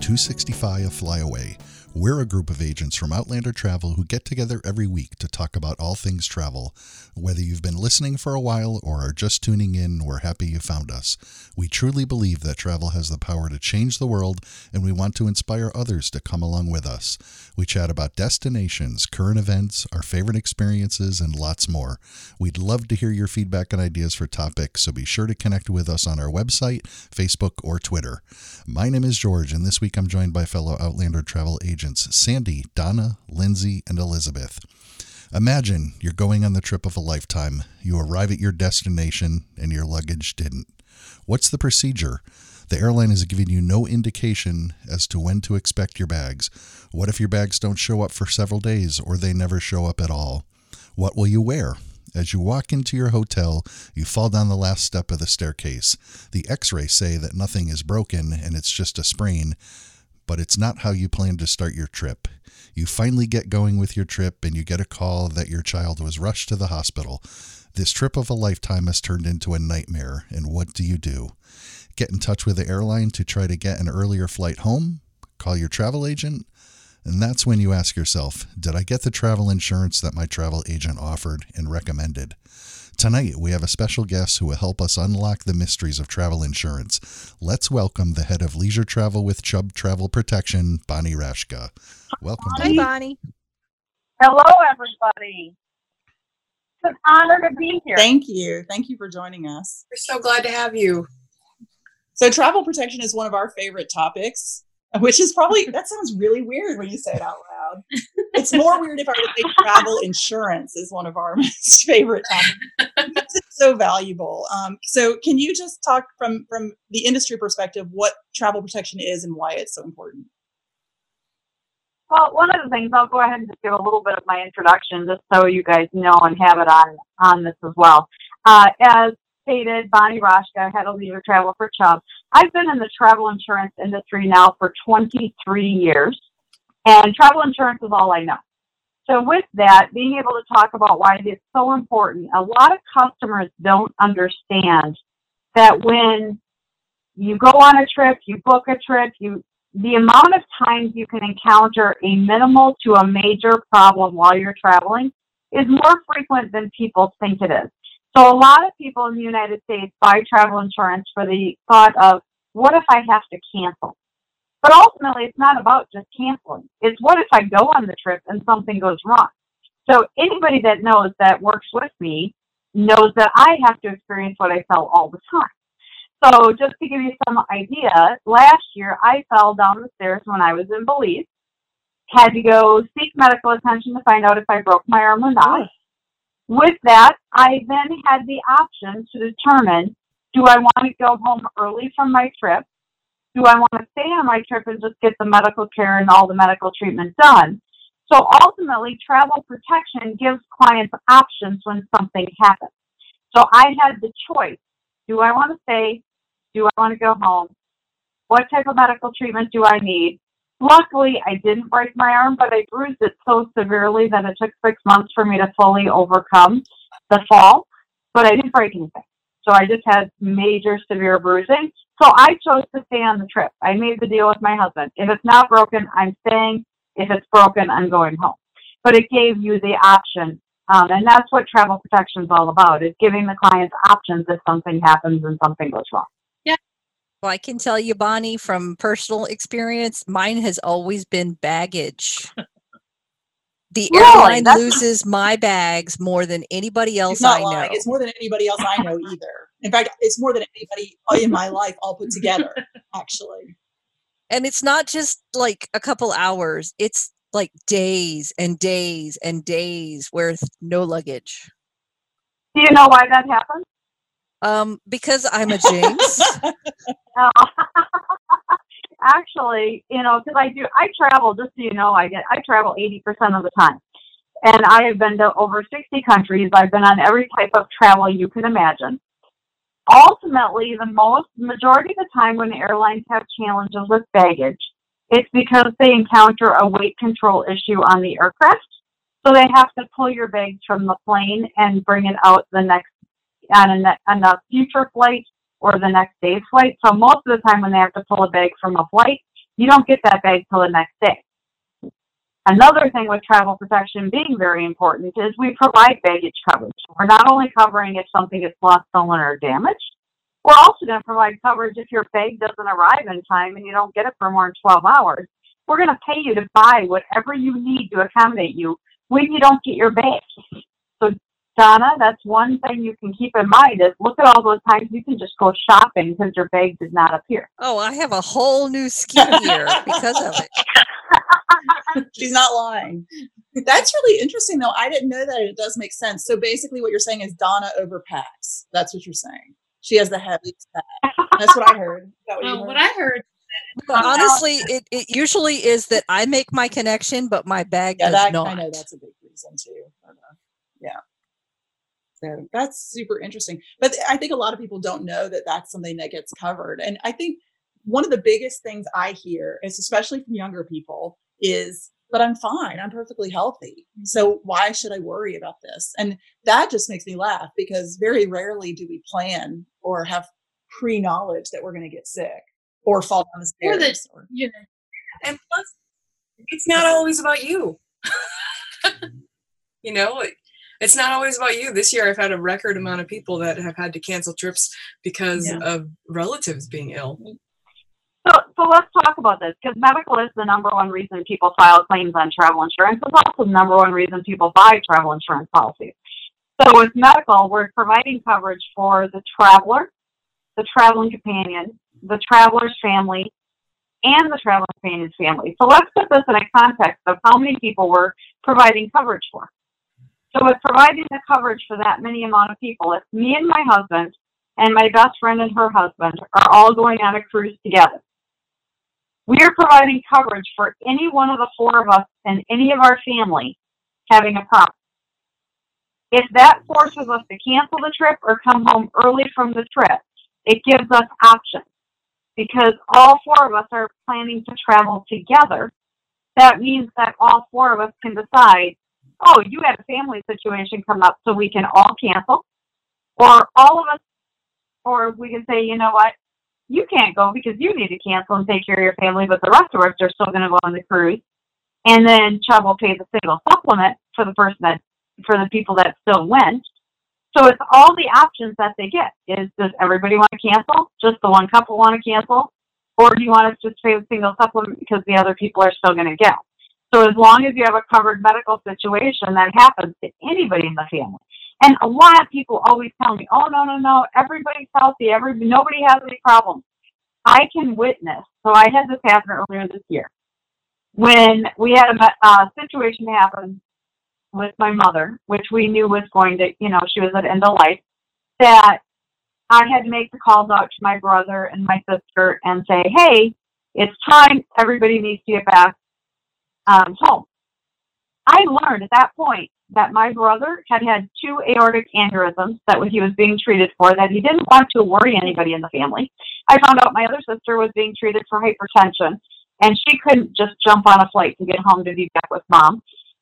265 Flyaway. We're a group of agents from Outlander Travel who get together every week to talk about all things travel. Whether you've been listening for a while or are just tuning in, we're happy you found us. We truly believe that travel has the power to change the world, and we want to inspire others to come along with us. We chat about destinations, current events, our favorite experiences, and lots more. We'd love to hear your feedback and ideas for topics, so be sure to connect with us on our website, Facebook, or Twitter. My name is George, and this week I'm joined by fellow Outlander Travel agents Sandy, Donna, Lindsay, and Elizabeth. Imagine you're going on the trip of a lifetime. You arrive at your destination and your luggage didn't. What's the procedure? The airline is giving you no indication as to when to expect your bags. What if your bags don't show up for several days or they never show up at all? What will you wear? As you walk into your hotel, you fall down the last step of the staircase. The x-rays say that nothing is broken and it's just a sprain, but it's not how you planned to start your trip. You finally get going with your trip and you get a call that your child was rushed to the hospital. This trip of a lifetime has turned into a nightmare, and what do you do? Get in touch with the airline to try to get an earlier flight home? Call your travel agent? And that's when you ask yourself, did I get the travel insurance that my travel agent offered and recommended? Tonight, we have a special guest who will help us unlock the mysteries of travel insurance. Let's welcome the head of Leisure Travel with Chubb Travel Protection, Bonnie Rashka. Welcome, Hi, Bonnie. Hello, everybody. It's an honor to be here. Thank you. Thank you for joining us. We're so glad to have you. So travel protection is one of our favorite topics, which is probably, that sounds really weird when you say it out loud. It's more weird if I were to say travel insurance is one of our most favorite topics. It's so valuable. So can you just talk from the industry perspective, what travel protection is and why it's so important? Well, one of the things, I'll go ahead and just give a little bit of my introduction just so you guys know and have it on this as well. As stated, Bonnie Rashka, head of Leisure Travel for Chubb. I've been in the travel insurance industry now for 23 years, and travel insurance is all I know. So with that, being able to talk about why it's so important, a lot of customers don't understand that when you go on a trip, you book a trip, the amount of times you can encounter a minimal to a major problem while you're traveling is more frequent than people think it is. So a lot of people in the United States buy travel insurance for the thought of, what if I have to cancel? But ultimately, it's not about just canceling. It's what if I go on the trip and something goes wrong? So anybody that knows that works with me knows that I have to experience what I felt all the time. So just to give you some idea, last year I fell down the stairs when I was in Belize, had to go seek medical attention to find out if I broke my arm or not. With that, I then had the option to determine, do I want to go home early from my trip? Do I want to stay on my trip and just get the medical care and all the medical treatment done? So ultimately, travel protection gives clients options when something happens. So I had the choice. Do I want to stay? Do I want to go home? What type of medical treatment do I need? Luckily, I didn't break my arm, but I bruised it so severely that it took 6 months for me to fully overcome the fall, but I didn't break anything. So I just had major severe bruising. So I chose to stay on the trip. I made the deal with my husband. If it's not broken, I'm staying. If it's broken, I'm going home. But it gave you the option. And that's what travel protection is all about, is giving the clients options if something happens and something goes wrong. Well, I can tell you, Bonnie, from personal experience, mine has always been baggage. The airline loses my bags more than anybody else I know. Lying. It's more than anybody else I know either. In fact, it's more than anybody in my life all put together, actually. And it's not just like a couple hours. It's like days and days and days with no luggage. Do you know why that happens? Because I'm a jinx. Actually, because I travel, just so you know, I travel 80% of the time. And I have been to over 60 countries. I've been on every type of travel you can imagine. Ultimately, the majority of the time when airlines have challenges with baggage, it's because they encounter a weight control issue on the aircraft. So they have to pull your bags from the plane and bring it out on a future flight or the next day's flight. So most of the time when they have to pull a bag from a flight, You don't get that bag till the next day. Another thing with travel protection being very important is we provide baggage coverage. We're not only covering if something gets lost, stolen, or damaged, we're also going to provide coverage if your bag doesn't arrive in time and you don't get it for more than 12 hours. We're going to pay you to buy whatever you need to accommodate you when you don't get your bag. So, Donna, that's one thing you can keep in mind is look at all those times you can just go shopping because your bag did not appear. Oh, I have a whole new ski gear because of it. She's not lying. That's really interesting, though. I didn't know that. It does make sense. So basically what you're saying is Donna overpacks. That's what you're saying. She has the heaviest bag. That's what I heard. Is that what you heard? What I heard. Well, honestly, it usually is that I make my connection, but my bag does not. I know that's a big reason too. Yeah. So that's super interesting. But I think a lot of people don't know that that's something that gets covered. And I think one of the biggest things I hear is, especially from younger people, is, but I'm fine. I'm perfectly healthy. So why should I worry about this? And that just makes me laugh because very rarely do we plan or have pre-knowledge that we're going to get sick or fall down the stairs. And plus, it's not always about you. It's not always about you. This year, I've had a record amount of people that have had to cancel trips because of relatives being ill. So let's talk about this, because medical is the number one reason people file claims on travel insurance. It's also the number one reason people buy travel insurance policies. So with medical, we're providing coverage for the traveler, the traveling companion, the traveler's family, and the traveling companion's family. So let's put this in a context of how many people we're providing coverage for. So with providing the coverage for that many amount of people, if me and my husband and my best friend and her husband are all going on a cruise together, we are providing coverage for any one of the four of us and any of our family having a problem. If that forces us to cancel the trip or come home early from the trip, it gives us options. Because all four of us are planning to travel together, that means that all four of us can decide, oh, you had a family situation come up, so we can all cancel. Or all of us, or we can say, you know what, you can't go because you need to cancel and take care of your family, but the rest of us are still going to go on the cruise. And then Chubb will pay the single supplement for the people that still went. So it's all the options that they get. Does everybody want to cancel? Just the one couple want to cancel? Or do you want us to just pay the single supplement because the other people are still going to go? So as long as you have a covered medical situation, that happens to anybody in the family. And a lot of people always tell me, oh, no, everybody's healthy. Nobody has any problems. I can witness. So I had this happen earlier this year. When we had a situation happen with my mother, which we knew was going to, she was at end of life, that I had to make the calls out to my brother and my sister and say, hey, it's time. Everybody needs to get back home. I learned at that point that my brother had 2 aortic aneurysms that he was being treated for, that he didn't want to worry anybody in the family. I found out my other sister was being treated for hypertension, and she couldn't just jump on a flight to get home to be back with mom.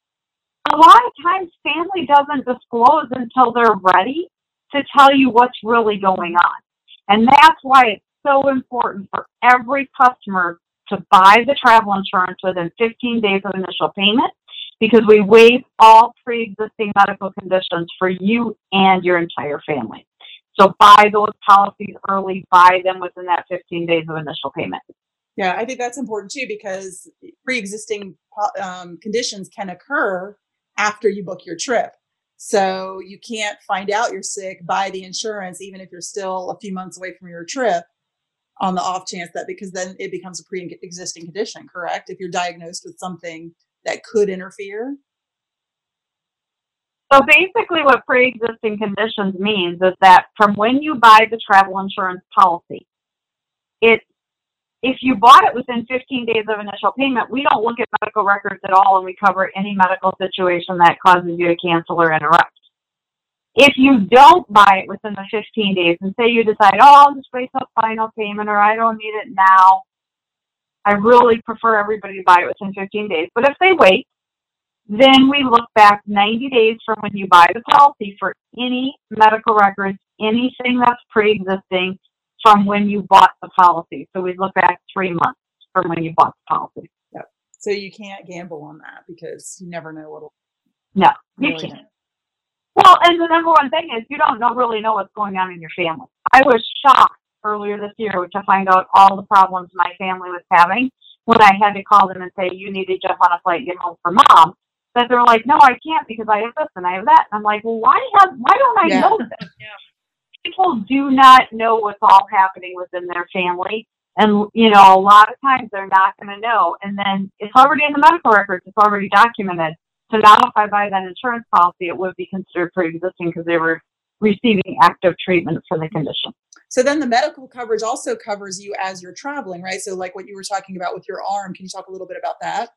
A lot of times, family doesn't disclose until they're ready to tell you what's really going on. And that's why it's so important for every customer to buy the travel insurance within 15 days of initial payment, because we waive all pre-existing medical conditions for you and your entire family. So buy those policies early, buy them within that 15 days of initial payment. Yeah, I think that's important too, because pre-existing conditions can occur after you book your trip. So you can't find out you're sick, buy the insurance, even if you're still a few months away from your trip, on the off chance that, because then it becomes a pre-existing condition, correct? If you're diagnosed with something that could interfere. So basically what pre-existing conditions means is that from when you buy the travel insurance policy, if you bought it within 15 days of initial payment, we don't look at medical records at all, and we cover any medical situation that causes you to cancel or interrupt. If you don't buy it within the 15 days and say you decide, oh, I'll just wait till final payment, or I don't need it now, I really prefer everybody to buy it within 15 days. But if they wait, then we look back 90 days from when you buy the policy for any medical records, anything that's pre-existing from when you bought the policy. So we look back 3 months. from when you bought the policy. Yep. So you can't gamble on that because you never know what'll. No, you can't. Well, and the number one thing is you don't really know what's going on in your family. I was shocked earlier this year to find out all the problems my family was having when I had to call them and say, you need to jump on a flight and get home for mom. But they're like, no, I can't because I have this and I have that. And I'm like, well, why don't I know this? People do not know what's all happening within their family. And, you know, a lot of times they're not going to know. And then it's already in the medical records. It's already documented. So now if I buy that insurance policy, it would be considered pre-existing because they were receiving active treatment for the condition. So then the medical coverage also covers you as you're traveling, right? So like what you were talking about with your arm, can you talk a little bit about that?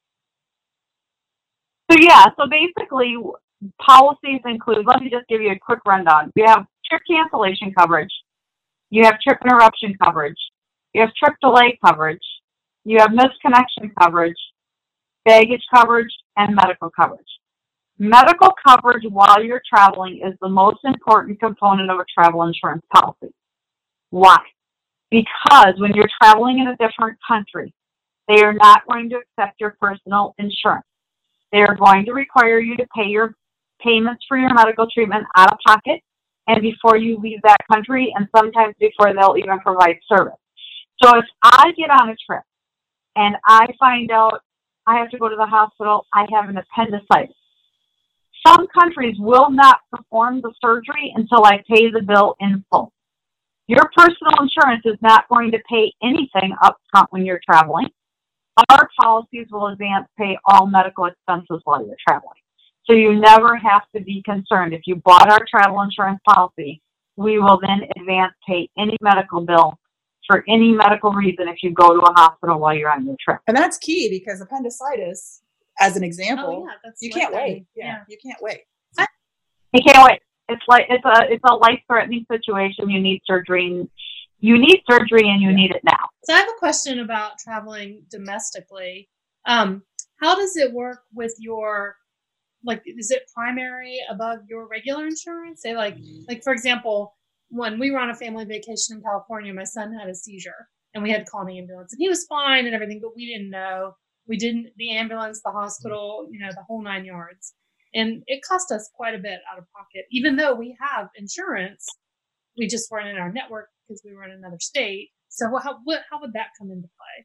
So basically policies include, let me just give you a quick rundown. You have trip cancellation coverage. You have trip interruption coverage. You have trip delay coverage. You have misconnection coverage, baggage coverage, and medical coverage. Medical coverage while you're traveling is the most important component of a travel insurance policy. Why? Because when you're traveling in a different country, they are not going to accept your personal insurance. They are going to require you to pay your payments for your medical treatment out of pocket and before you leave that country, and sometimes before they'll even provide service. So if I get on a trip and I find out I have to go to the hospital, I have an appendicitis, some countries will not perform the surgery until I pay the bill in full. Your personal insurance is not going to pay anything up front when you're traveling. Our policies will advance pay all medical expenses while you're traveling. So you never have to be concerned. If you bought our travel insurance policy, we will then advance pay any medical bill for any medical reason if you go to a hospital while you're on your trip. And that's key because appendicitis, as an example, you can't wait. Yeah, you can't wait. You can't wait. It's a life-threatening situation. You need surgery. And you need it now. So I have a question about traveling domestically. How does it work with your, like, is it primary above your regular insurance? Say like for example, when we were on a family vacation in California, my son had a seizure and we had to call an ambulance and he was fine and everything, but we didn't know. The ambulance, the hospital, you know, the whole 9 yards. And it cost us quite a bit out of pocket, even though we have insurance. We just weren't in our network because we were in another state. So how would that come into play?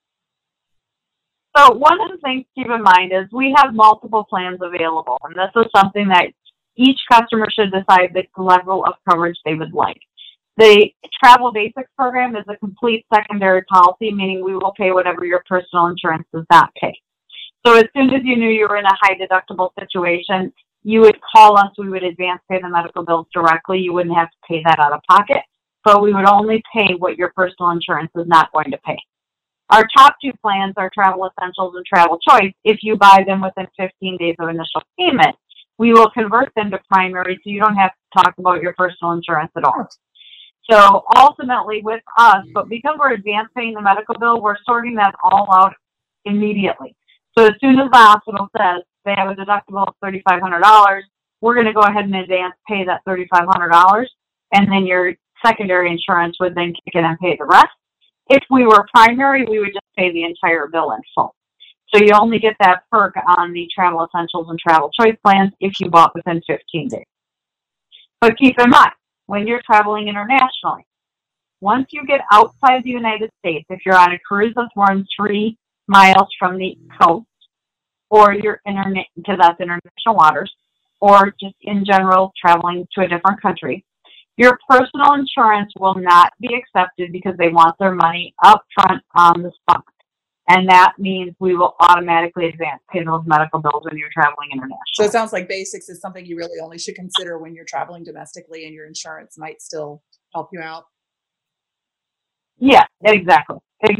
So one of the things to keep in mind is we have multiple plans available, and this is something that each customer should decide the level of coverage they would like. The Travel Basics program is a complete secondary policy, meaning we will pay whatever your personal insurance does not pay. So as soon as you knew you were in a high deductible situation, you would call us, we would advance pay the medical bills directly. You wouldn't have to pay that out of pocket, but we would only pay what your personal insurance is not going to pay. Our top two plans are Travel Essentials and Travel Choice. If you buy them within 15 days of initial payment, we will convert them to primary so you don't have to talk about your personal insurance at all. So ultimately with us, but because we're advance paying the medical bill, we're sorting that all out immediately. So as soon as the hospital says they have a deductible of $3,500, we're going to go ahead and advance pay that $3,500, and then your secondary insurance would then kick in and pay the rest. If we were primary, we would just pay the entire bill in full. So you only get that perk on the Travel Essentials and Travel Choice plans if you bought within 15 days. But keep in mind, when you're traveling internationally, once you get outside the United States, if you're on a cruise that's more than 3 miles from the coast, or you're because that's international waters, or just in general traveling to a different country, your personal insurance will not be accepted because they want their money up front on the spot. And that means we will automatically advance pay those medical bills when you're traveling internationally. So it sounds like basics is something you really only should consider when you're traveling domestically, and your insurance might still help you out. Yeah, exactly.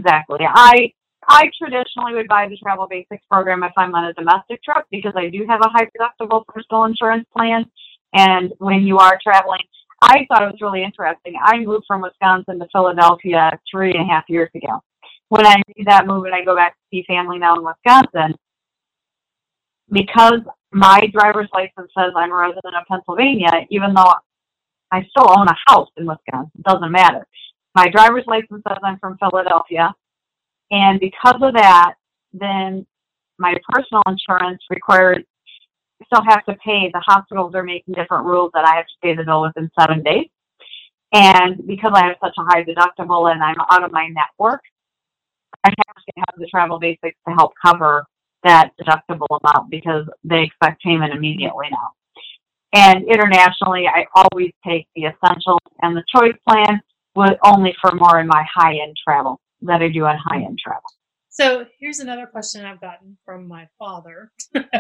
I traditionally would buy the Travel Basics program if I'm on a domestic trip because I do have a high deductible personal insurance plan. And when you are traveling, I thought it was really interesting. I moved from Wisconsin to Philadelphia 3.5 years ago. When I made that move and I go back to see family now in Wisconsin, because my driver's license says I'm a resident of Pennsylvania, even though I still own a house in Wisconsin, it doesn't matter. My driver's license says I'm from Philadelphia. And because of that, then my personal insurance required, I still have to pay. The hospitals are making different rules that I have to pay the bill within 7 days. And because I have such a high deductible and I'm out of my network, I have to have the Travel Basics to help cover that deductible amount because they expect payment immediately now. And internationally, I always take the Essentials, and the Choice plan was only for more in my high-end travel that I do on high-end travel. So here's another question I've gotten from my father.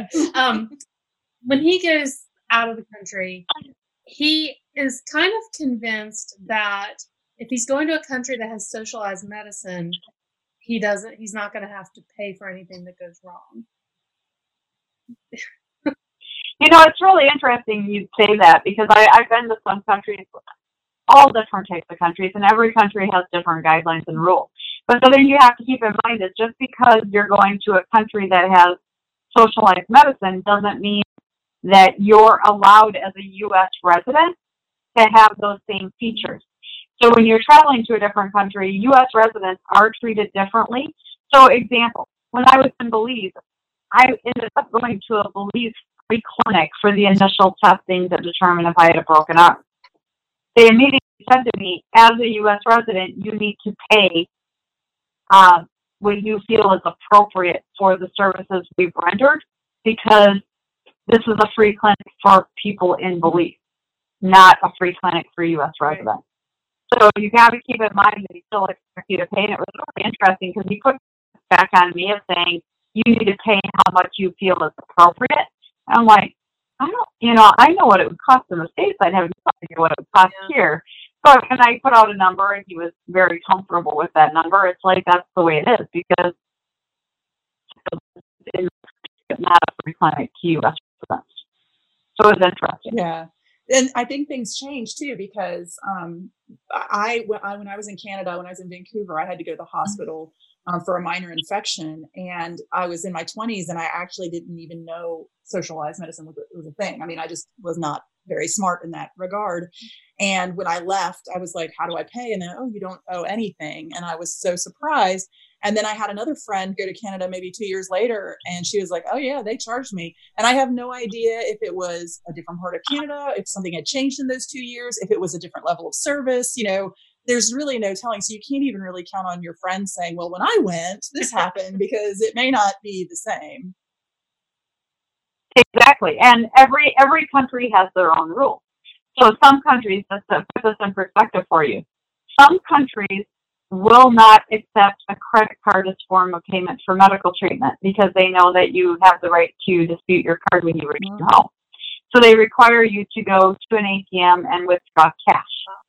When he goes out of the country, he is kind of convinced that if he's going to a country that has socialized medicine, he's not going to have to pay for anything that goes wrong. It's really interesting you say that because I've been to some countries, all different types of countries, and every country has different guidelines and rules. But the thing you have to keep in mind is just because you're going to a country that has socialized medicine doesn't mean that you're allowed as a U.S. resident to have those same features. So when you're traveling to a different country, U.S. residents are treated differently. So example, when I was in Belize, I ended up going to a Belize free clinic for the initial testing to determine if I had a broken arm. They immediately said to me, as a U.S. resident, you need to pay what you feel is appropriate for the services we've rendered because this is a free clinic for people in Belize, not a free clinic for U.S. residents. So you got to keep in mind that he still expects you to pay. And it was really interesting because he put back on me of saying, you need to pay how much you feel is appropriate. And I'm like, I know what it would cost in the States. I'd have no idea what it would cost here. So, and I put out a number and he was very comfortable with that number. It's like, that's the way it is because it's not a free clinic to U.S. residents. So it's interesting. Yeah. And I think things change too, because when I was in Canada, when I was in Vancouver, I had to go to the hospital for a minor infection, and I was in my 20s, and I actually didn't even know socialized medicine was a thing. I mean, I just was not very smart in that regard. And when I left, I was like, how do I pay? And then, oh, you don't owe anything. And I was so surprised. And then I had another friend go to Canada maybe 2 years later, and she was like, oh yeah, they charged me. And I have no idea if it was a different part of Canada, if something had changed in those 2 years, if it was a different level of service, there's really no telling. So you can't even really count on your friends saying, well, when I went, this happened, because it may not be the same. Exactly. And every country has their own rules. So some countries, just to put this in perspective for you, some countries will not accept a credit card as form of payment for medical treatment because they know that you have the right to dispute your card when you return home. So they require you to go to an ATM and withdraw cash.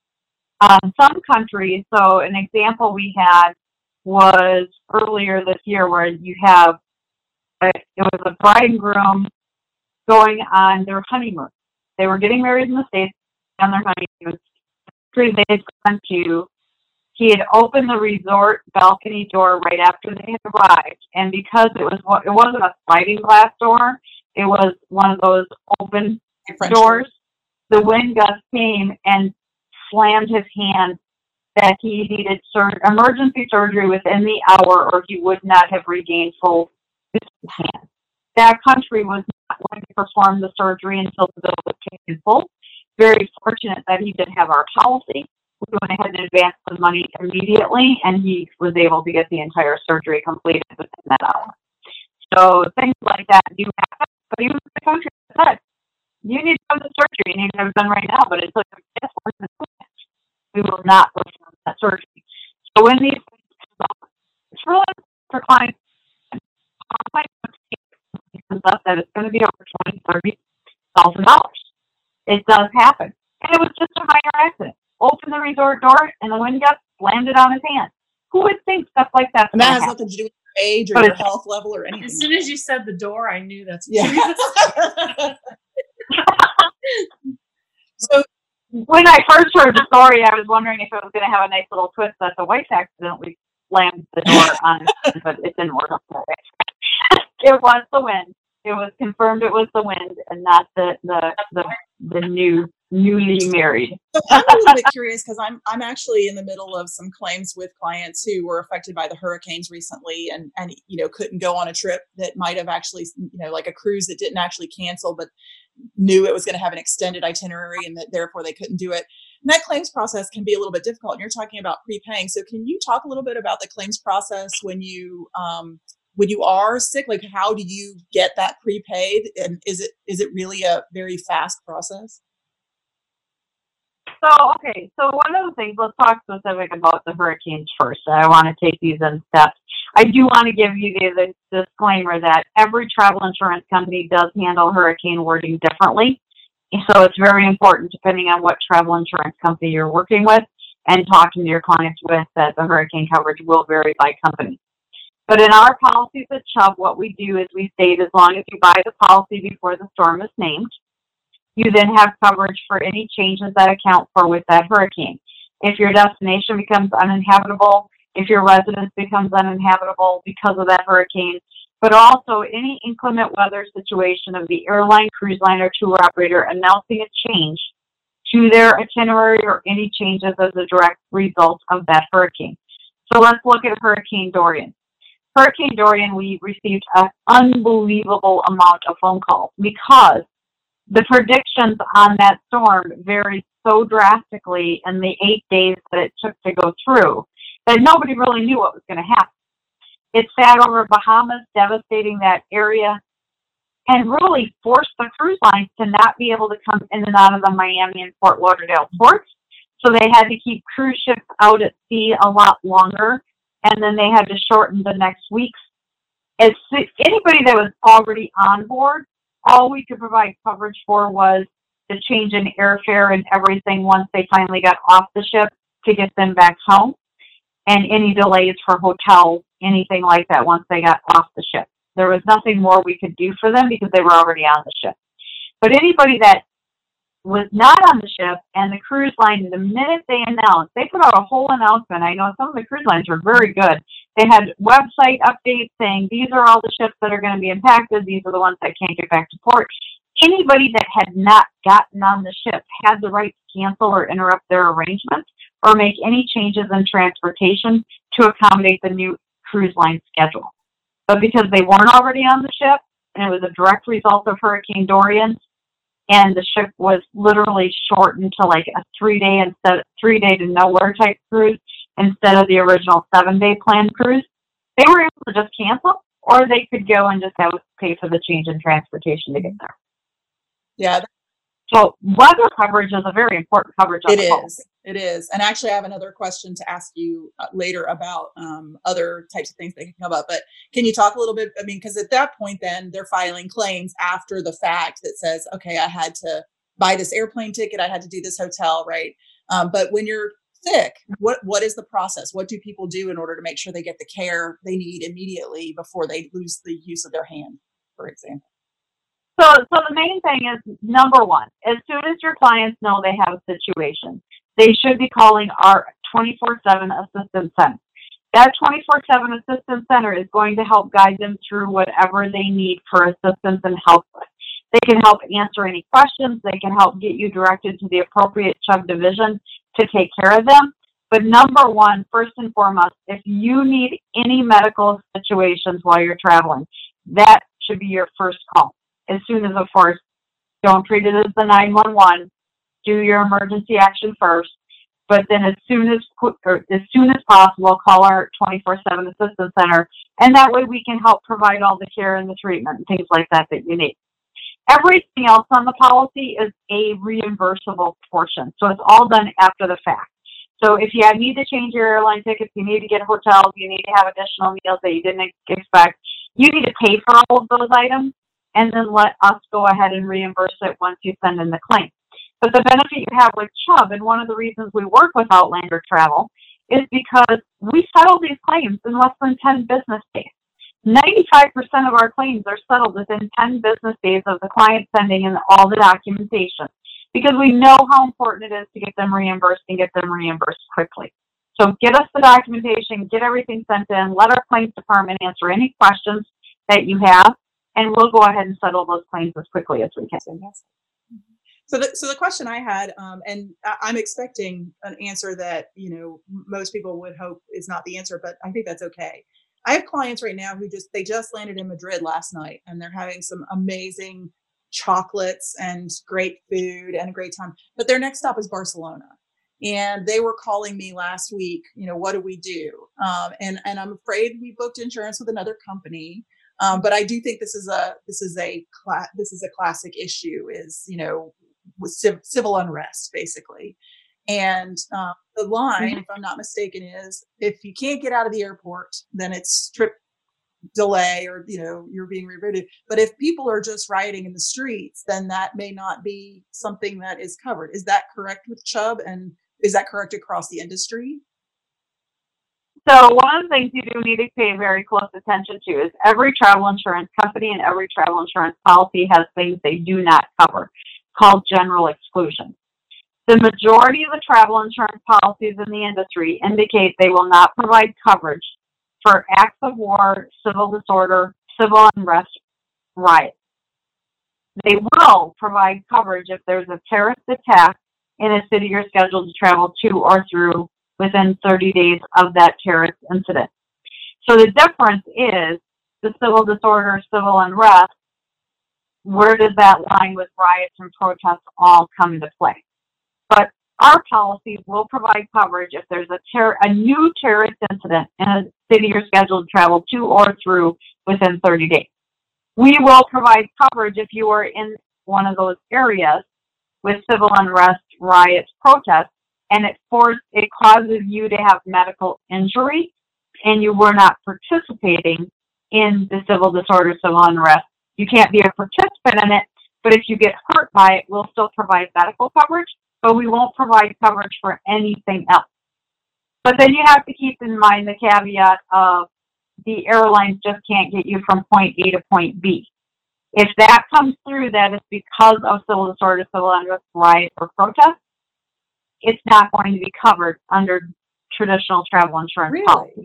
Some countries, so an example we had was earlier this year where you have, it was a bride and groom going on their honeymoon. They were getting married in the States on their honeymoon. They had gone to, he had opened the resort balcony door right after they had arrived, and because it wasn't a sliding glass door, it was one of those open doors. The wind gust came and slammed his hand that he needed emergency surgery within the hour, or he would not have regained full hand. That country was not going to perform the surgery until the bill was paid in full. Very fortunate that he did have our policy. We went ahead and advanced the money immediately, and he was able to get the entire surgery completed within that hour. So things like that do happen. But even the country said, you need to have the surgery. You need to have it done right now, but until you get we will not perform that surgery. So when these things come up, it's really for clients that it's going to be over $20,000-$30,000. It does happen. And it was just a minor accident. Opened the resort door and the wind gust slammed it on his hand. Who would think stuff like that? And that has nothing to do with your age or your health level or anything. As soon as you said the door, I knew that's what So when I first heard the story, I was wondering if it was going to have a nice little twist that the wife accidentally slammed the door on his, but it didn't work out that way. It was the wind. It was confirmed it was the wind and not the new newly married. So I'm a little bit curious because I'm actually in the middle of some claims with clients who were affected by the hurricanes recently and couldn't go on a trip that might have actually, like a cruise that didn't actually cancel, but knew it was going to have an extended itinerary and that therefore they couldn't do it. And that claims process can be a little bit difficult. And you're talking about prepaying. So can you talk a little bit about the claims process when you are sick? Like, how do you get that prepaid? And is it really a very fast process? So one of the things, let's talk specific about the hurricanes first. I want to take these in steps. I do want to give you the disclaimer that every travel insurance company does handle hurricane wording differently. So it's very important, depending on what travel insurance company you're working with and talking to your clients with, that the hurricane coverage will vary by company. But in our policies at Chubb, what we do is we state as long as you buy the policy before the storm is named, you then have coverage for any changes that account for with that hurricane. If your destination becomes uninhabitable, if your residence becomes uninhabitable because of that hurricane, but also any inclement weather situation of the airline, cruise line, or tour operator announcing a change to their itinerary or any changes as a direct result of that hurricane. So let's look at Hurricane Dorian. Hurricane Dorian, we received an unbelievable amount of phone calls because the predictions on that storm varied so drastically in the 8 days that it took to go through that nobody really knew what was going to happen. It sat over Bahamas, devastating that area, and really forced the cruise lines to not be able to come in and out of the Miami and Fort Lauderdale ports. So they had to keep cruise ships out at sea a lot longer, and then they had to shorten the next weeks. As anybody that was already on board, all we could provide coverage for was the change in airfare and everything once they finally got off the ship to get them back home, and any delays for hotels, anything like that once they got off the ship. There was nothing more we could do for them because they were already on the ship. But anybody that was not on the ship and the cruise line, the minute they announced, they put out a whole announcement. I know some of the cruise lines were very good. They had website updates saying, these are all the ships that are going to be impacted. These are the ones that can't get back to port. Anybody that had not gotten on the ship had the right to cancel or interrupt their arrangements or make any changes in transportation to accommodate the new cruise line schedule. But because they weren't already on the ship, and it was a direct result of Hurricane Dorian, and the ship was literally shortened to like a 3-day to nowhere type cruise instead of the original 7-day planned cruise, they were able to just cancel, or they could go and just have to pay for the change in transportation to get there. Yeah. So weather coverage is a very important coverage. It is. And actually, I have another question to ask you later about other types of things that can come up. But can you talk a little bit? I mean, because at that point, then they're filing claims after the fact that says, okay, I had to buy this airplane ticket. I had to do this hotel, right? But when you're sick, what is the process? What do people do in order to make sure they get the care they need immediately before they lose the use of their hand, for example? So the main thing is, number one, as soon as your clients know they have a situation, they should be calling our 24/7 assistance center. That 24/7 assistance center is going to help guide them through whatever they need for assistance and help with. They can help answer any questions. They can help get you directed to the appropriate Chubb division to take care of them. But number one, first and foremost, if you need any medical situations while you're traveling, that should be your first call. As soon as, of course, don't treat it as the 911. Do your emergency action first. But then as soon as possible, call our 24/7 assistance center. And that way we can help provide all the care and the treatment and things like that you need. Everything else on the policy is a reimbursable portion. So it's all done after the fact. So if you need to change your airline tickets, you need to get hotels, you need to have additional meals that you didn't expect, you need to pay for all of those items and then let us go ahead and reimburse it once you send in the claim. But the benefit you have with Chubb, and one of the reasons we work with Outlander Travel, is because we settle these claims in less than 10 business days. 95% of our claims are settled within 10 business days of the client sending in all the documentation, because we know how important it is to get them reimbursed and get them reimbursed quickly. So get us the documentation, get everything sent in, let our claims department answer any questions that you have, and we'll go ahead and settle those claims as quickly as we can. So the question I had, and I'm expecting an answer that, most people would hope is not the answer, but I think that's okay. I have clients right now who they just landed in Madrid last night, and they're having some amazing chocolates and great food and a great time. But their next stop is Barcelona. And they were calling me last week, what do we do? And I'm afraid we booked insurance with another company. But I do think this is a classic issue, is, with civil unrest, basically. And the line, if I'm not mistaken, is if you can't get out of the airport, then it's trip delay, or you're being rerouted. But if people are just rioting in the streets, then that may not be something that is covered. Is that correct with Chubb, and is that correct across the industry? So one of the things you do need to pay very close attention to is every travel insurance company and every travel insurance policy has things they do not cover, called general exclusion. The majority of the travel insurance policies in the industry indicate they will not provide coverage for acts of war, civil disorder, civil unrest, riots. They will provide coverage if there's a terrorist attack in a city you're scheduled to travel to or through within 30 days of that terrorist incident. So the difference is the civil disorder, civil unrest, where does that line with riots and protests all come into play? But our policies will provide coverage if there's a new terrorist incident in a city you're scheduled to travel to or through within 30 days. We will provide coverage if you are in one of those areas with civil unrest, riots, protests, and it causes you to have medical injury, and you were not participating in the civil disorder, civil unrest. You can't be a participant in it, but if you get hurt by it, we'll still provide medical coverage, but we won't provide coverage for anything else. But then you have to keep in mind the caveat of the airlines just can't get you from point A to point B. If that comes through that is because of civil disorder, civil unrest, riot, or protest, it's not going to be covered under traditional travel insurance policy.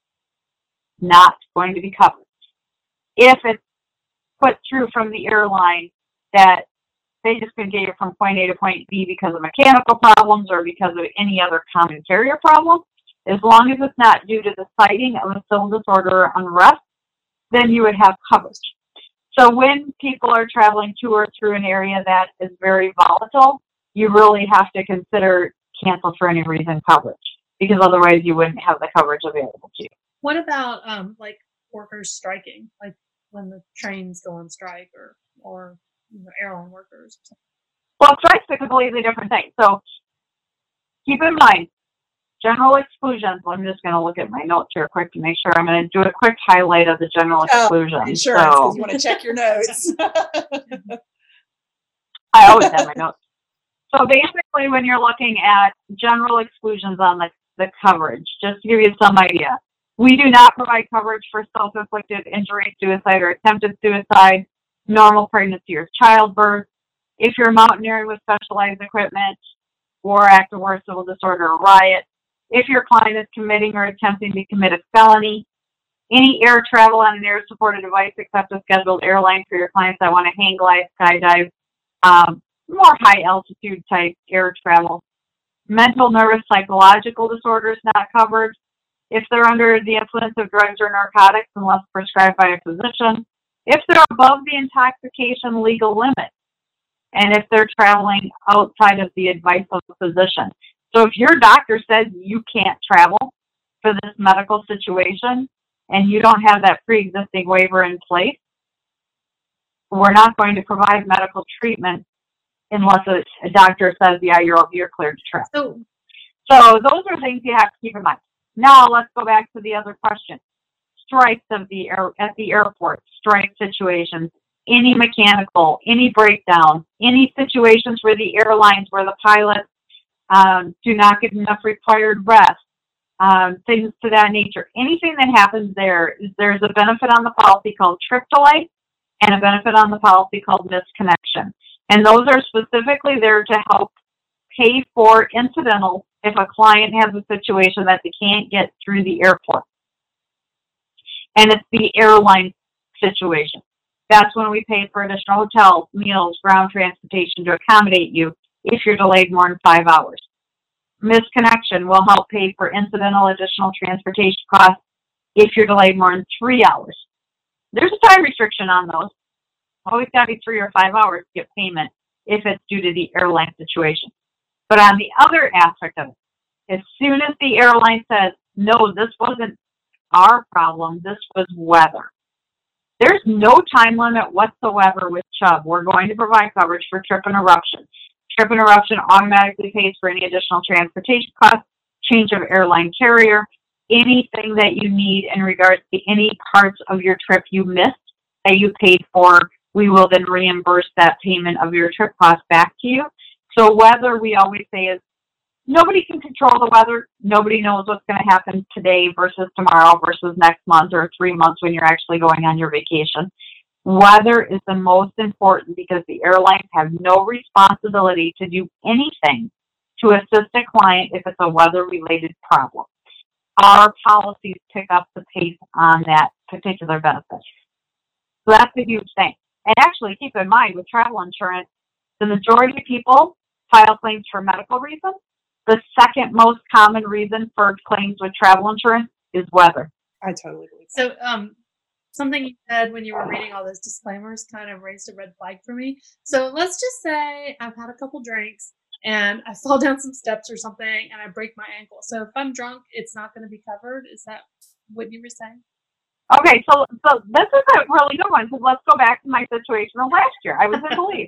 Not going to be covered. If it's put through from the airline that they just couldn't get you from point A to point B because of mechanical problems or because of any other common carrier problem, as long as it's not due to the citing of a civil disorder or unrest, then you would have coverage. So when people are traveling to or through an area that is very volatile, you really have to consider cancel for any reason coverage, because otherwise you wouldn't have the coverage available to you. What about like workers striking, like when the trains go on strike, or airline workers? Well, strikes are a completely different thing. So keep in mind, general exclusions. I'm just going to look at my notes here quick to make sure. I'm going to do a quick highlight of the general exclusions. Sure, because you want to check your notes. I always have my notes. So basically, when you're looking at general exclusions on the coverage, just to give you some idea, we do not provide coverage for self-inflicted injury, suicide, or attempted suicide, normal pregnancy or childbirth. If you're mountaineering with specialized equipment, war, act of war, civil disorder, or riot. If your client is committing or attempting to commit a felony, any air travel on an air-supported device except a scheduled airline for your clients that want to hang glide, skydive, more high-altitude type air travel. Mental, nervous, psychological disorders not covered. If they're under the influence of drugs or narcotics, unless prescribed by a physician. If they're above the intoxication legal limit. And if they're traveling outside of the advice of a physician. So if your doctor says you can't travel for this medical situation and you don't have that pre-existing waiver in place, we're not going to provide medical treatment unless a doctor says, yeah, you're cleared to travel. So those are things you have to keep in mind. Now let's go back to the other question. Strikes at the airport, strike situations, any mechanical, any breakdown, any situations where the airlines, where the pilots do not get enough required rest, things to that nature. Anything that happens there's a benefit on the policy called trip delay and a benefit on the policy called misconnection. And those are specifically there to help pay for incidentals if a client has a situation that they can't get through the airport. And it's the airline situation. That's when we pay for additional hotels, meals, ground transportation to accommodate you if you're delayed more than 5 hours. Missed connection will help pay for incidental additional transportation costs if you're delayed more than 3 hours. There's a time restriction on those. Always got to be 3 or 5 hours to get payment if it's due to the airline situation. But on the other aspect of it, as soon as the airline says, no, this wasn't our problem, this was weather, there's no time limit whatsoever with Chubb. We're going to provide coverage for trip interruption. Trip interruption automatically pays for any additional transportation costs, change of airline carrier, anything that you need in regards to any parts of your trip you missed that you paid for. We will then reimburse that payment of your trip cost back to you. So weather, we always say, is nobody can control the weather. Nobody knows what's going to happen today versus tomorrow versus next month or 3 months when you're actually going on your vacation. Weather is the most important because the airlines have no responsibility to do anything to assist a client if it's a weather-related problem. Our policies pick up the pace on that particular benefit. So that's a huge thing. And actually, keep in mind, with travel insurance, the majority of people file claims for medical reasons. The second most common reason for claims with travel insurance is weather. I totally believe that. So, something you said when you were reading all those disclaimers kind of raised a red flag for me. So let's just say I've had a couple drinks and I fall down some steps or something and I break my ankle. So if I'm drunk, it's not going to be covered. Is that what you were saying? Okay, so this is a really good one, because let's go back to my situation of last year. I was in Belize.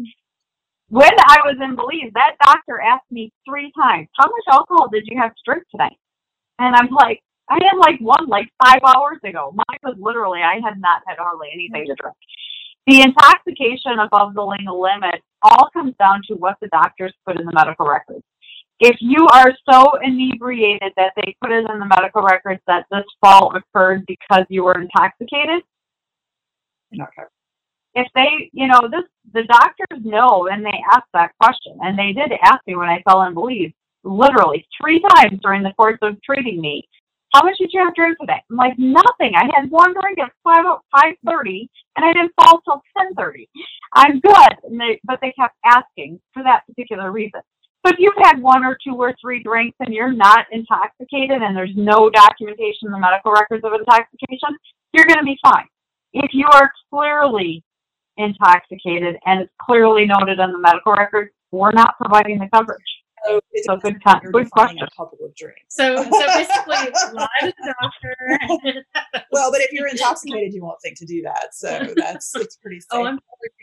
When I was in Belize, that doctor asked me 3 times, how much alcohol did you have to drink today? And I'm like, I had one 5 hours ago. Mine was literally, I had not had hardly anything to drink. The intoxication above the legal limit all comes down to what the doctors put in the medical records. If you are so inebriated that they put it in the medical records that this fall occurred because you were intoxicated, you're not covered. If they, the doctors know, and they ask that question, and they did ask me when I fell in Belize, literally 3 times during the course of treating me, how much did you have to drink today? I'm like, nothing. I had 1 drink at 5:30, and I didn't fall till 10:30. I'm good. But they kept asking for that particular reason. So if you've had 1 or 2 or 3 drinks and you're not intoxicated and there's no documentation in the medical records of intoxication, you're going to be fine. If you are clearly intoxicated and it's clearly noted on the medical records, we're not providing the coverage. So good question. A couple of drinks. So basically, lie to the doctor. Well, but if you're intoxicated, you won't think to do that. So it's pretty safe. Oh, I'm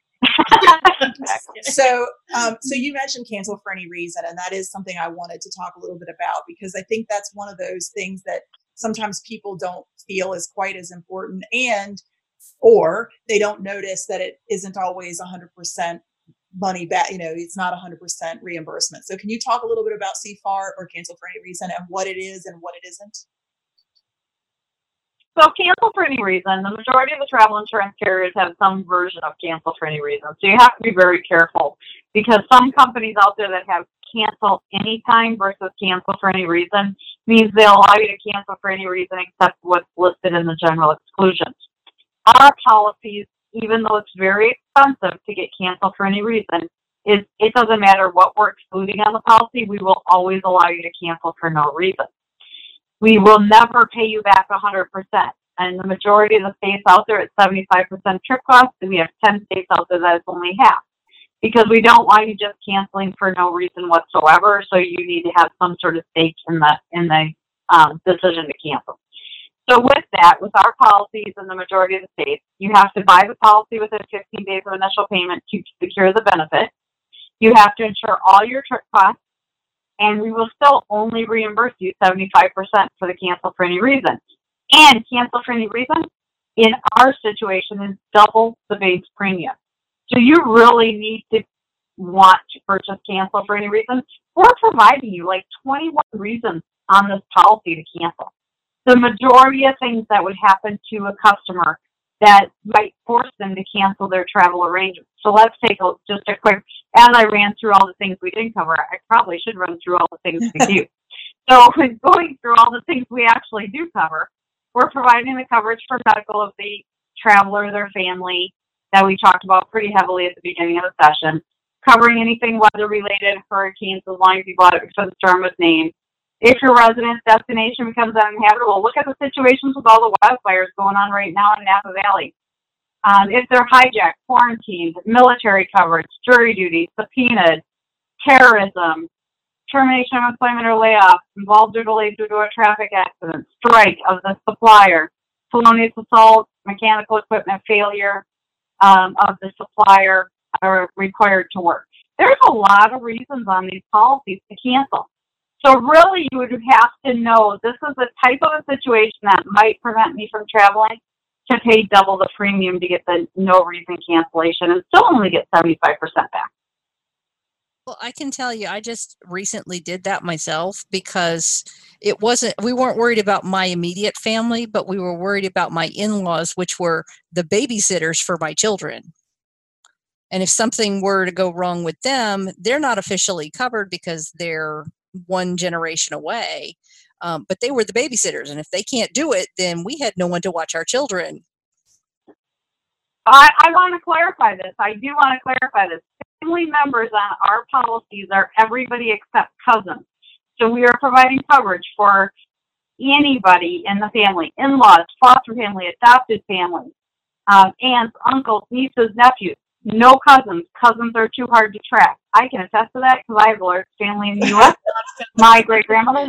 So you mentioned cancel for any reason, and that is something I wanted to talk a little bit about, because I think that's one of those things that sometimes people don't feel is quite as important, or they don't notice that it isn't always 100% money back. It's not 100% reimbursement. So can you talk a little bit about CFAR or cancel for any reason and what it is and what it isn't? So cancel for any reason, the majority of the travel insurance carriers have some version of cancel for any reason. So you have to be very careful, because some companies out there that have cancel anytime versus cancel for any reason means they'll allow you to cancel for any reason except what's listed in the general exclusions. Our policies, even though it's very expensive to get canceled for any reason, it doesn't matter what we're excluding on the policy, we will always allow you to cancel for no reason. We will never pay you back 100%. And the majority of the states out there, it's 75% trip cost, and we have 10 states out there that it's only half. Because we don't want you just canceling for no reason whatsoever, so you need to have some sort of stake in the decision to cancel. So with that, with our policies in the majority of the states, you have to buy the policy within 15 days of initial payment to secure the benefit. You have to insure all your trip costs, and we will still only reimburse you 75% for the cancel for any reason. And cancel for any reason, in our situation, is double the base premium. So you really need to want to purchase cancel for any reason. We're providing you 21 reasons on this policy to cancel. The majority of things that would happen to a customer that might force them to cancel their travel arrangements. So let's take just a quick, as I ran through all the things we didn't cover, I probably should run through all the things we do. So going through all the things we actually do cover, we're providing the coverage for medical of the traveler, their family, that we talked about pretty heavily at the beginning of the session, covering anything weather-related, hurricanes, as long as you bought it before the storm was named. If your residence destination becomes uninhabitable, look at the situations with all the wildfires going on right now in Napa Valley. If they're hijacked, quarantined, military coverage, jury duty, subpoenaed, terrorism, termination of employment or layoff, involved or delayed due to a traffic accident, strike of the supplier, felonious assault, mechanical equipment failure of the supplier are required to work. There's a lot of reasons on these policies to cancel. So really, you would have to know this is the type of a situation that might prevent me from traveling to pay double the premium to get the no reason cancellation and still only get 75% back. Well, I can tell you, I just recently did that myself because we weren't worried about my immediate family, but we were worried about my in-laws, which were the babysitters for my children. And if something were to go wrong with them, they're not officially covered because they're one generation away. But they were the babysitters. And if they can't do it, then we had no one to watch our children. I want to clarify this. I do want to clarify this. Family members on our policies are everybody except cousins. So we are providing coverage for anybody in the family, in-laws, foster family, adopted family, aunts, uncles, nieces, nephews. No cousins. Cousins are too hard to track. I can attest to that because I have a large family in the U.S. My great-grandmother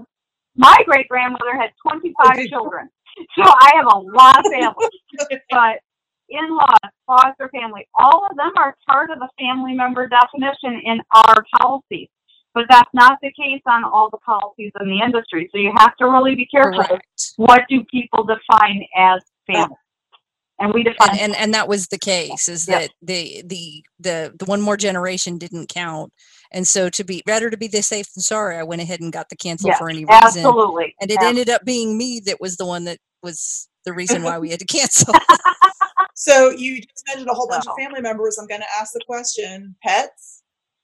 had 25 children. So I have a lot of family. But in-laws, foster family, all of them are part of the family member definition in our policies. But that's not the case on all the policies in the industry. So you have to really be careful. Correct. What do people define as family? And we define and that was the case, is that the one more generation didn't count. And so to be this safe than sorry, I went ahead and got the cancel for any reason. Absolutely. And it ended up being me that was the one that was the reason why we had to cancel. So you just mentioned a whole bunch of family members. I'm going to ask the question, pets?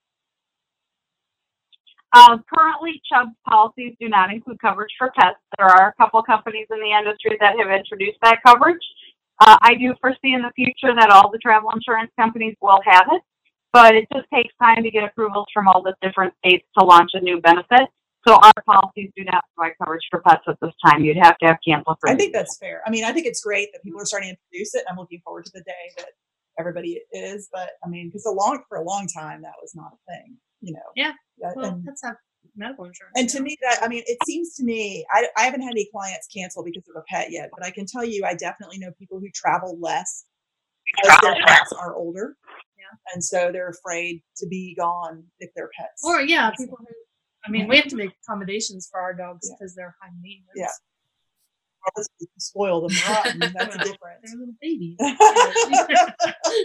Currently, Chubb's policies do not include coverage for pets. There are a couple companies in the industry that have introduced that coverage. I do foresee in the future that all the travel insurance companies will have it, but it just takes time to get approvals from all the different states to launch a new benefit. So our policies do not provide coverage for pets at this time. You'd have to have cancel for. I think that's fair. I mean, I think it's great that people are starting to introduce it. I'm looking forward to the day that everybody is. But I mean, because for a long time that was not a thing, you know. Yeah. Well, pets have medical insurance. And to me, it seems to me, I haven't had any clients cancel because of a pet yet, but I can tell you, I definitely know people who travel less because their pets are older. Yeah. And so they're afraid to be gone if their pets. Or people who, we have to make accommodations for our dogs because they're high maintenance. Yeah. Or spoil them rotten. That's a difference. They're little babies. I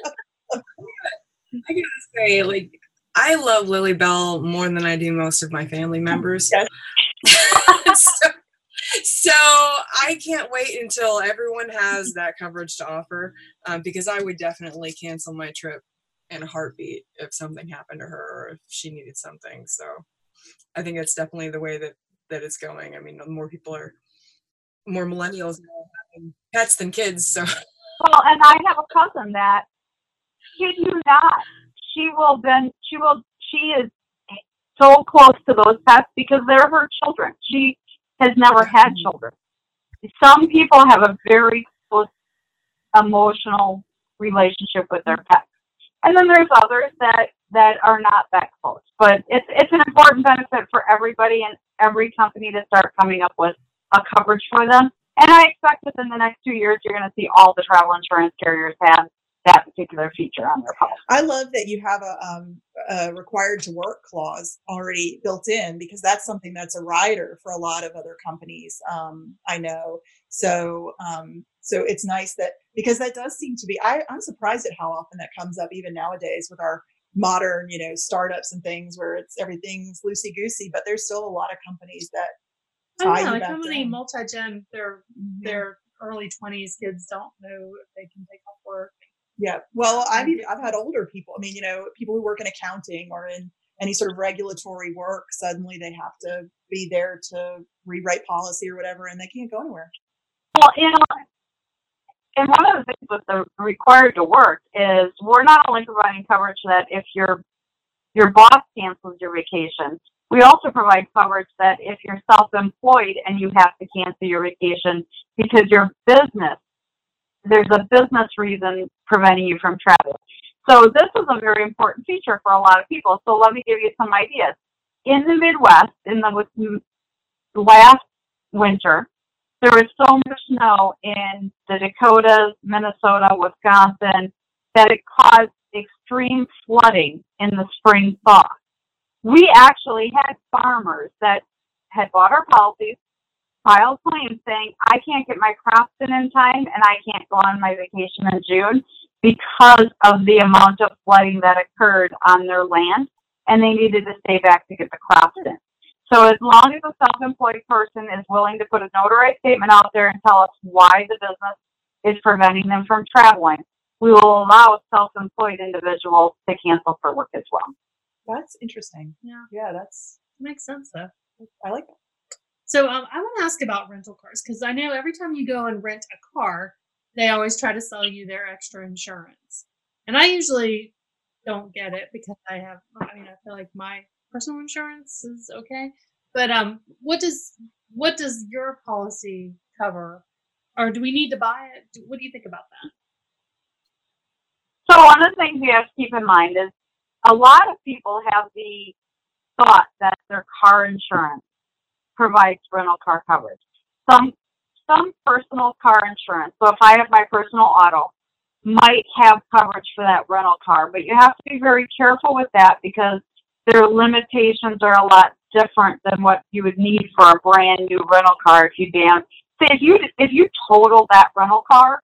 gotta say, I love Lily Bell more than I do most of my family members. Yes. So I can't wait until everyone has that coverage to offer, because I would definitely cancel my trip in a heartbeat if something happened to her or if she needed something. So I think that's definitely the way that it's going. I mean, more millennials now having pets than kids. So. Well, and I have a cousin that, kid you not, she is so close to those pets because they're her children. She has never had children. Some people have a very close emotional relationship with their pets. And then there's others that are not that close. But it's an important benefit for everybody and every company to start coming up with a coverage for them. And I expect within the next 2 years, you're going to see all the travel insurance carriers have that particular feature on their policy. I love that you have a required to work clause already built in, because that's something that's a rider for a lot of other companies. I know. So it's nice that, because that does seem to be, I'm surprised at how often that comes up even nowadays with our modern, startups and things where everything's loosey goosey, but there's still a lot of companies that like how many multi-gen, their early 20s kids don't know if they can take off work. Yeah. Well, I've had older people. I mean, people who work in accounting or in any sort of regulatory work, suddenly they have to be there to rewrite policy or whatever, and they can't go anywhere. Well, and one of the things with the required to work is we're not only providing coverage that if your boss cancels your vacation, we also provide coverage that if you're self-employed and you have to cancel your vacation because your business, there's a business reason preventing you from traveling. So this is a very important feature for a lot of people. So let me give you some ideas. In the Midwest, in the last winter, there was so much snow in the Dakotas, Minnesota, Wisconsin, that it caused extreme flooding in the spring thaw. We actually had farmers that had bought our policies, filed claims saying, I can't get my crops in time and I can't go on my vacation in June because of the amount of flooding that occurred on their land, and they needed to stay back to get the crops in. So as long as a self-employed person is willing to put a notarized statement out there and tell us why the business is preventing them from traveling, we will allow self-employed individuals to cancel for work as well. That's interesting. Yeah, that's Makes sense though. I like that. So I want to ask about rental cars, because I know every time you go and rent a car, they always try to sell you their extra insurance. And I usually don't get it because I feel like my personal insurance is okay. But what does your policy cover? Or do we need to buy it? What do you think about that? So one of the things we have to keep in mind is a lot of people have the thought that their car insurance provides rental car coverage. Some personal car insurance, so if I have my personal auto, might have coverage for that rental car, but you have to be very careful with that because their limitations are a lot different than what you would need for a brand new rental car. If you total that rental car,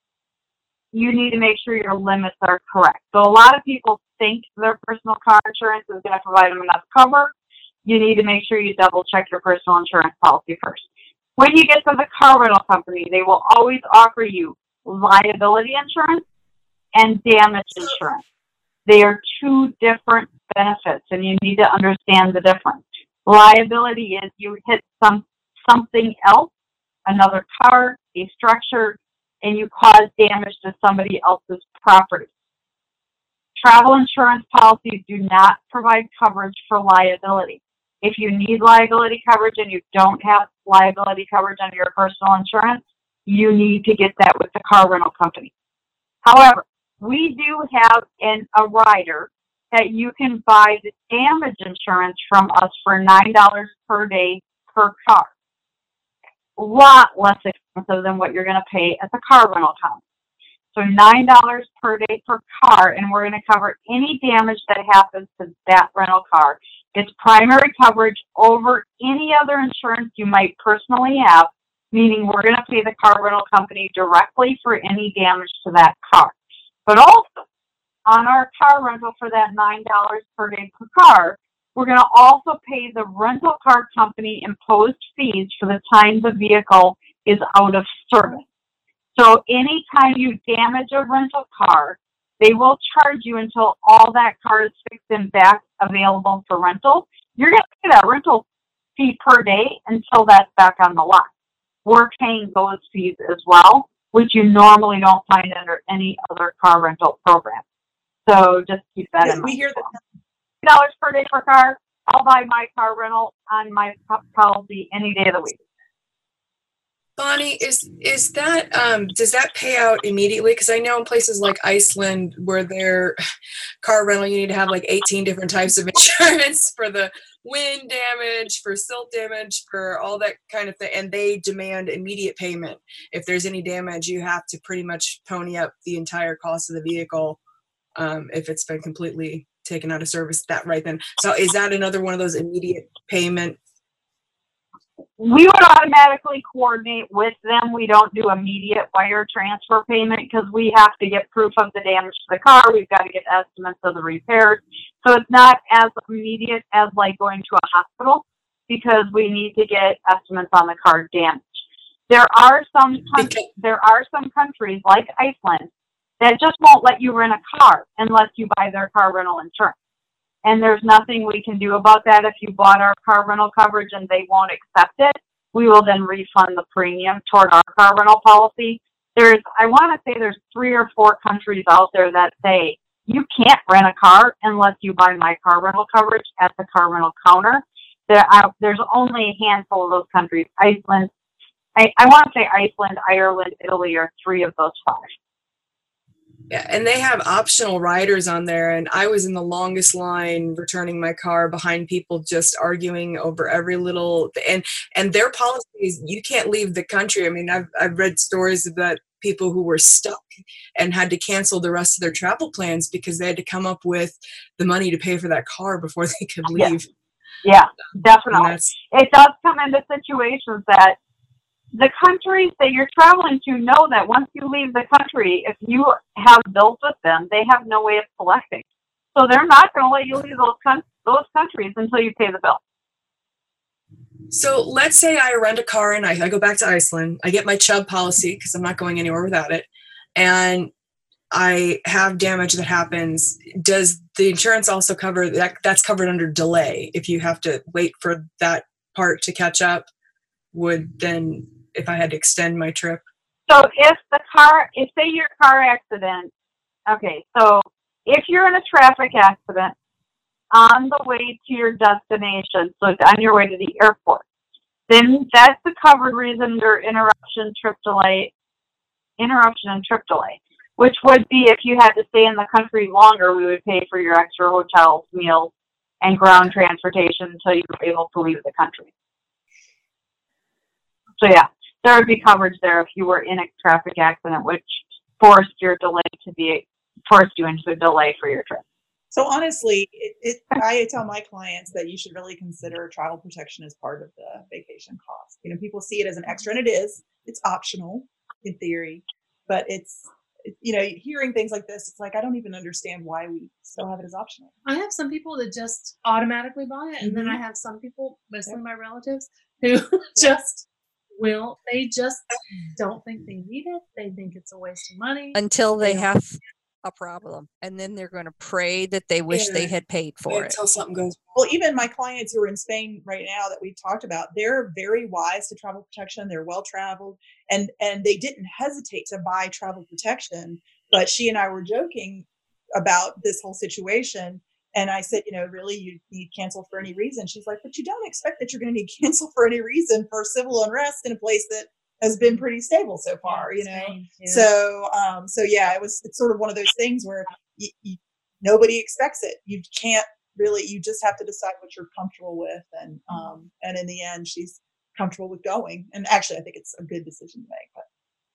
you need to make sure your limits are correct. So a lot of people think their personal car insurance is going to provide them enough cover. You need to make sure you double check your personal insurance policy first. When you get to the car rental company, they will always offer you liability insurance and damage insurance. They are two different benefits, and you need to understand the difference. Liability is you hit something else, another car, a structure, and you cause damage to somebody else's property. Travel insurance policies do not provide coverage for liability. If you need liability coverage and you don't have liability coverage under your personal insurance, you need to get that with the car rental company. However, we do have a rider that you can buy the damage insurance from us for $9 per day per car. A lot less expensive than what you're going to pay at the car rental company. So $9 per day per car, and we're going to cover any damage that happens to that rental car. It's primary coverage over any other insurance you might personally have, meaning we're going to pay the car rental company directly for any damage to that car. But also, on our car rental for that $9 per day per car, we're going to also pay the rental car company imposed fees for the time the vehicle is out of service. So anytime you damage a rental car, they will charge you until all that car is fixed and back available for rental. You're going to pay that rental fee per day until that's back on the lot. We're paying those fees as well, which you normally don't find under any other car rental program. So just keep that in mind. We hear that $10 per day per car. I'll buy my car rental on my policy any day of the week. Bonnie, is that does that pay out immediately? Because I know in places like Iceland, where their car rental, you need to have like 18 different types of insurance for the wind damage, for silt damage, for all that kind of thing, and they demand immediate payment. If there's any damage, you have to pretty much pony up the entire cost of the vehicle if it's been completely taken out of service that right then. So is that another one of those immediate payment? We would automatically coordinate with them. We don't do immediate wire transfer payment because we have to get proof of the damage to the car. We've got to get estimates of the repairs. So it's not as immediate as like going to a hospital because we need to get estimates on the car damage. There are some countries like Iceland that just won't let you rent a car unless you buy their car rental insurance. And there's nothing we can do about that. If you bought our car rental coverage and they won't accept it, we will then refund the premium toward our car rental policy. I want to say there's 3 or 4 countries out there that say you can't rent a car unless you buy my car rental coverage at the car rental counter. There's only a handful of those countries. Iceland, I want to say Iceland, Ireland, Italy are 3 of those 5. Yeah, and they have optional riders on there, and I was in the longest line returning my car behind people just arguing over every little and their policy is you can't leave the country. I mean, I've read stories about people who were stuck and had to cancel the rest of their travel plans because they had to come up with the money to pay for that car before they could leave. Yeah, definitely. It does come into situations that the countries that you're traveling to know that once you leave the country, if you have bills with them, they have no way of collecting. So they're not going to let you leave those countries until you pay the bill. So let's say I rent a car and I go back to Iceland. I get my Chubb policy because I'm not going anywhere without it. And I have damage that happens. Does the insurance also cover that? That's covered under delay. If you have to wait for that part to catch up, would then, if I had to extend my trip? So if say your car accident, okay, so if you're in a traffic accident on the way to your destination, so on your way to the airport, then that's the covered reason under interruption and trip delay, which would be if you had to stay in the country longer, we would pay for your extra hotels, meals, and ground transportation until you were able to leave the country. So yeah, there would be coverage there if you were in a traffic accident, which forced you into a delay for your trip. So honestly, I tell my clients that you should really consider travel protection as part of the vacation cost. You know, people see it as an extra, and it is. It's optional in theory, but it's, you know, hearing things like this, it's like, I don't even understand why we still have it as optional. I have some people that just automatically buy it, and then I have some people, mostly my relatives, who they just don't think they need it. They think it's a waste of money. Until they have a problem. And then they're going to pray that they wish they had paid for it. Until something goes wrong. Well, even my clients who are in Spain right now that we've talked about, they're very wise to travel protection. They're well-traveled, and they didn't hesitate to buy travel protection. But she and I were joking about this whole situation. And I said, you know, really, you need cancel for any reason. She's like, but you don't expect that you're going to need cancel for any reason for civil unrest in a place that has been pretty stable so far, you know? Yeah. So yeah, it's sort of one of those things where nobody expects it. You can't really, you just have to decide what you're comfortable with. And in the end, she's comfortable with going. And actually, I think it's a good decision to make. But.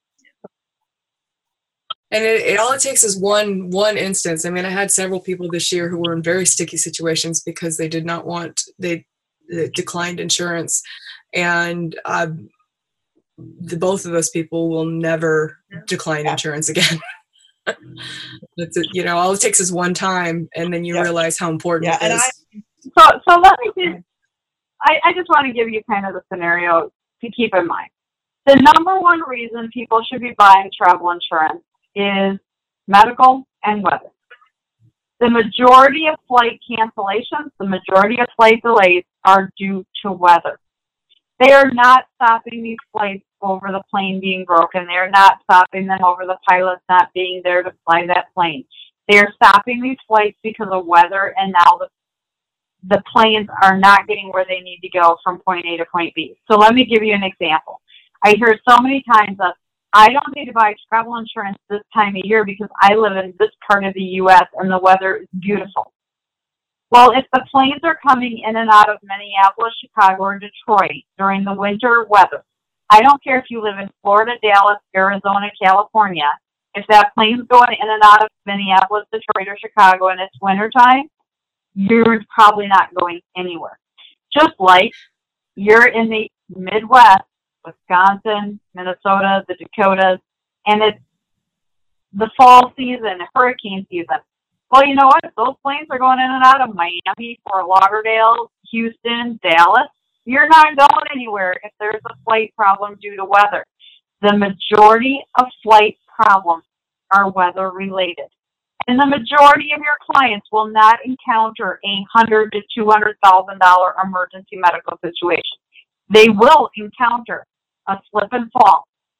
And it all it takes is one instance. I mean, I had several people this year who were in very sticky situations because they did not want, they declined insurance. And both of those people will never decline insurance again. That's it, you know, all it takes is one time, and then you realize how important it is. So let me I just want to give you kind of the scenario to keep in mind. The number one reason people should be buying travel insurance is medical and weather. The majority of flight cancellations, the majority of flight delays are due to weather. They are not stopping these flights over the plane being broken. They are not stopping them over the pilots not being there to fly that plane. They are stopping these flights because of weather, and now the planes are not getting where they need to go from point A to point B. So let me give you an example. I hear so many times that I don't need to buy travel insurance this time of year because I live in this part of the U.S. and the weather is beautiful. Well, if the planes are coming in and out of Minneapolis, Chicago, or Detroit during the winter weather, I don't care if you live in Florida, Dallas, Arizona, California, if that plane's going in and out of Minneapolis, Detroit, or Chicago and it's wintertime, you're probably not going anywhere. Just like you're in the Midwest, Wisconsin, Minnesota, the Dakotas, and it's the fall season, hurricane season. Well, you know what? Those planes are going in and out of Miami, Fort Lauderdale, Houston, Dallas. You're not going anywhere if there's a flight problem due to weather. The majority of flight problems are weather related. And the majority of your clients will not encounter $100,000 to $200,000 emergency medical situation. They will encounter a slip and fall,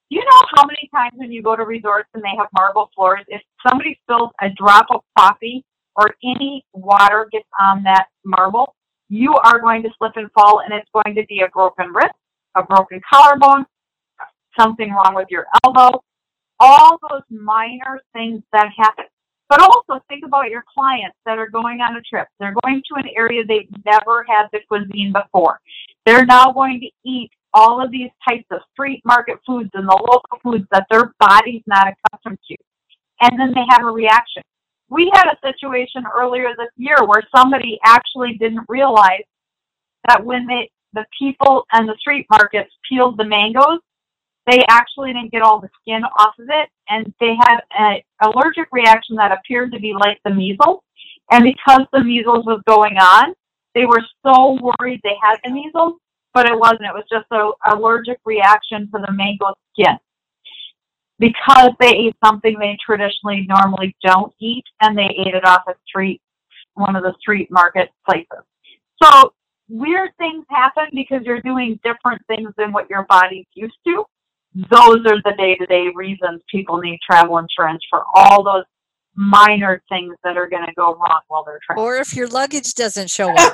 Do you know how many times when you go to resorts and they have marble floors, if somebody spills a drop of coffee or any water gets on that marble, you are going to slip and fall, and it's going to be a broken wrist, a broken collarbone, something wrong with your elbow, all those minor things that happen. But also think about your clients that are going on a trip. They're going to an area they've never had the cuisine before. They're now going to eat all of these types of street market foods and the local foods that their body's not accustomed to. And then they have a reaction. We had a situation earlier this year where somebody actually didn't realize that when the people in the street markets peeled the mangoes, they actually didn't get all the skin off of it, and they had an allergic reaction that appeared to be like the measles. And because the measles was going on, they were so worried they had the measles, but it wasn't. It was just an allergic reaction to the mango skin, because they ate something they traditionally normally don't eat, and they ate it off one of the street market places. So weird things happen because you're doing different things than what your body's used to. Those are the day-to-day reasons people need travel insurance, for all those minor things that are going to go wrong while they're traveling. Or if your luggage doesn't show up.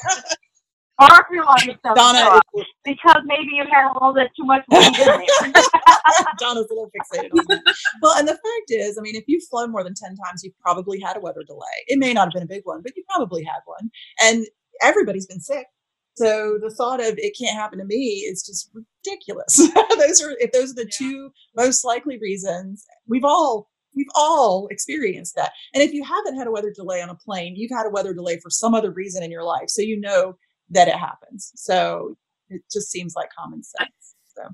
Or if your luggage doesn't show up, because maybe you had a little bit too much weight in there. Donna's a little fixated on that. Well, and the fact is, I mean, if you've flown more than 10 times, you've probably had a weather delay. It may not have been a big one, but you probably had one. And everybody's been sick. So the thought of it can't happen to me is just ridiculous. If those are the two most likely reasons, we've all experienced that. And if you haven't had a weather delay on a plane, you've had a weather delay for some other reason in your life. So you know that it happens. So it just seems like common sense. So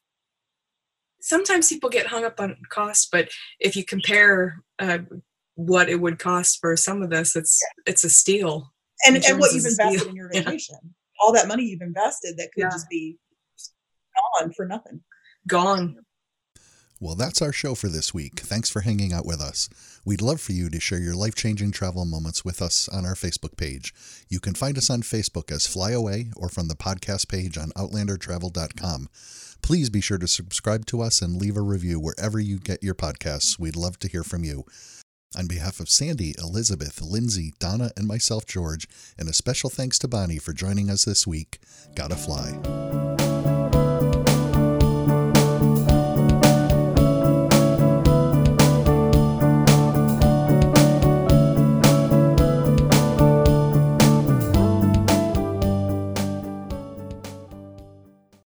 sometimes people get hung up on cost, but if you compare what it would cost for some of this, it's a steal. And what you've invested in your vacation. Yeah. All that money you've invested that could just be gone for nothing. Gone. Well, that's our show for this week. Thanks for hanging out with us. We'd love for you to share your life-changing travel moments with us on our Facebook page. You can find us on Facebook as Fly Away, or from the podcast page on outlandertravel.com. Please be sure to subscribe to us and leave a review wherever you get your podcasts. We'd love to hear from you. On behalf of Sandy, Elizabeth, Lindsay, Donna, and myself, George, and a special thanks to Bonnie for joining us this week, gotta fly.